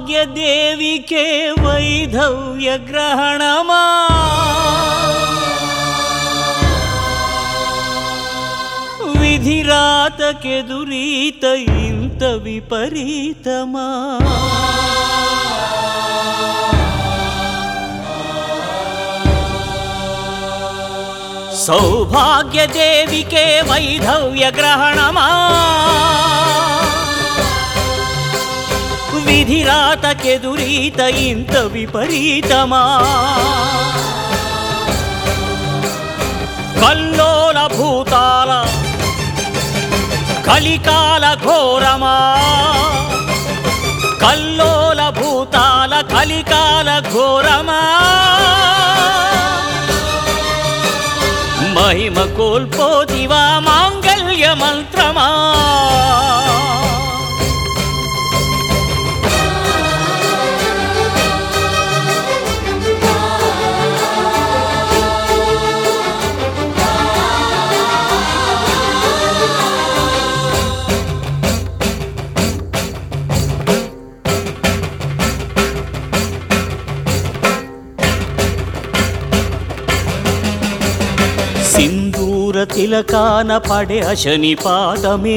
సౌభాగ్యదేవికే వైధవ్య గ్రహణమా విధిరాతకెదురీత ఇంత విపరీతమా సౌభాగ్యదేవికే వైధవ్య గ్రహణమా విధిరాతకెదురీత ఇంత విపరీతమా కల్లోల భూతాల కలికాల ఘోరమా కల్లోల భూతాల కలికాల ఘోరమా మహిమ కోల్పోతివా మాంగళ్య మంత్రమా సింధూర తిలకాన పడే అశని పాదమే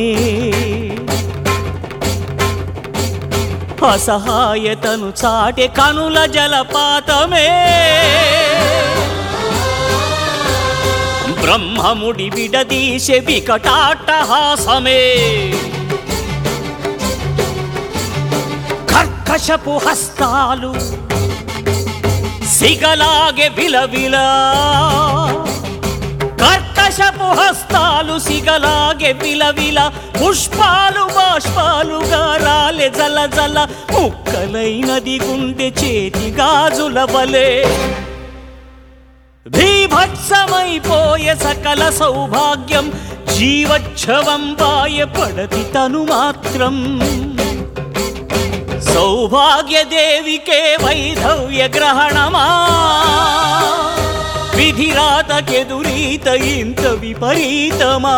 అసహాయతను చాటే కనుల జలపాతమే బ్రహ్మముడి విడదీసే వికటాట్టహాసమే కర్కశపు హస్తాలు సిగలాగే విలవిలా కర్కశపు హస్తాలు సిగలాగే విలవిల పుష్పాలు బాష్పాలుగా రాలే జల జల ముక్కలైనది గుండె చేతి గాజుల వలె భీభత్సమైపోయే సకల సౌభాగ్యం జీవచ్ఛవం బాయపడది తను మాత్రం సౌభాగ్యదేవికే వైధవ్య గ్రహణమా విధిరాతకెదురీత ఇంత విపరీతమా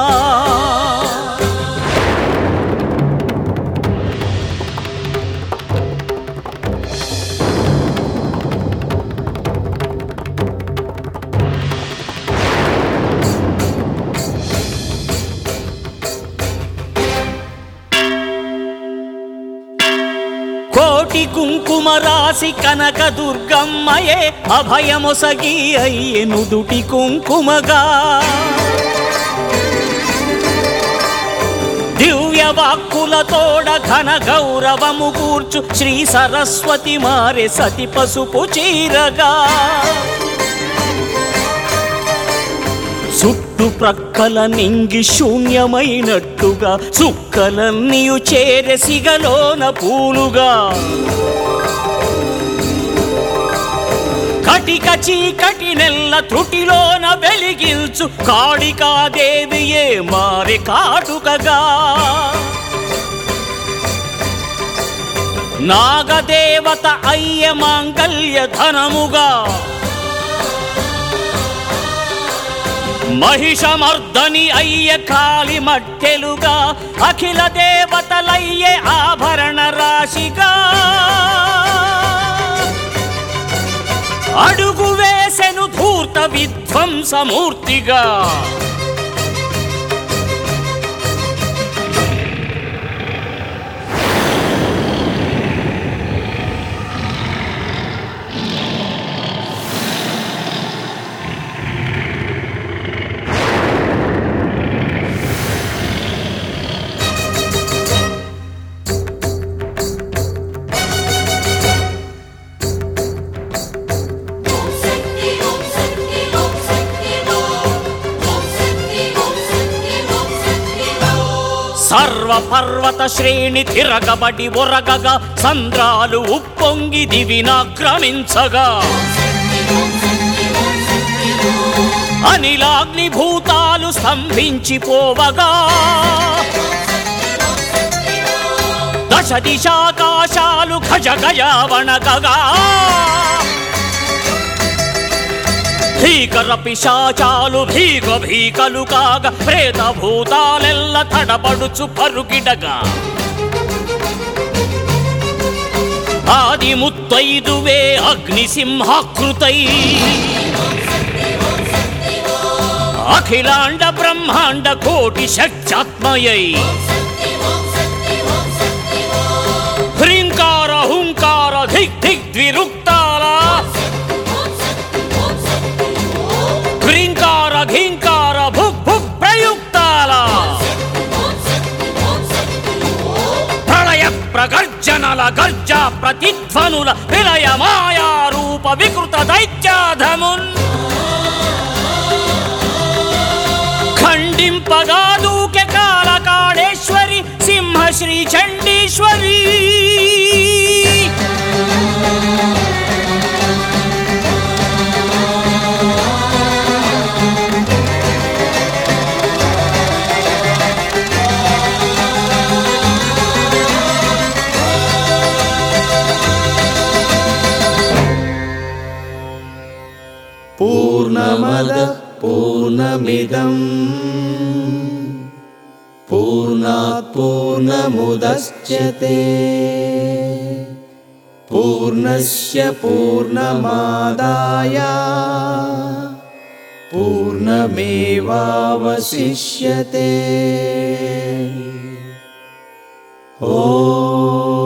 కోటి కుంకుమ రాసి కనక దుర్గమ్మయే అభయమొసగి అయ్యే నుదుటి కుంకుమగా దివ్య వాక్కులతోడ ఘన గౌరవము కూర్చు శ్రీ సరస్వతి మారే సతి పసుపు చీరగా చుట్టు ప్రక్కల నింగి శూన్యమైనట్టుగా చుక్కలన్నీయు చేరే సిగలోన పూలుగా కటిక చీకటి నెల్ల త్రుటిలోన వెలిగించు కాళికాదేవియే మారే కాటుకగా నాగదేవత అయ్య మాంగళ్య ధనముగా మహిషమర్దని అయ్య కాళి మట్టెలుగా అఖిల దేవతలయ్యే ఆభరణ రాశిగా అడుగు వేసెను ధూర్త విధ్వంసమూర్తిగా సర్వ పర్వత శ్రేణి తిరగబడి ఒరగగా సంద్రాలు ఉప్పొంగి దివినాక్రమించగా అనిలాగ్ని భూతాలు స్తంభించిపోవగా దశ దిశాకాశాలు గజ గజ వణకగా భీకర పిశాచాలు భీక భీకలు కాగా ప్రేత భూతాలెల్ల తడబడుచు పరుగిడగా ఆది ముత్తైదువే అగ్నిసింహాకృతై అఖిలాండ బ్రహ్మాండ కోటి శక్త్యాత్మయై హ్రీంకార హుంకార ధిక్ ధిక్ ద్విరుక్తాల హ్రీంకార ఘీంకార భుక్ భుక్ ప్రయుక్తాల ప్రళయ ప్రగర్జనల గర్జ ప్రతిధ్వనుల విలయ మాయారూప వికృత దైత్యాధమున్ ఖండింపగా దూకె కాళకాళేశ్వరి సింహ శ్రీ చండీశ్వరి పూర్ణమద పూర్ణమిదం పూర్ణాత్ పూర్ణముదచ్యతే పూర్ణస్య పూర్ణమాదాయ పూర్ణమేవావశిష్యతే.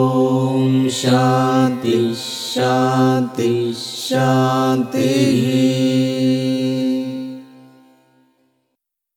ఓం శాంతి శాంతి శాంతి.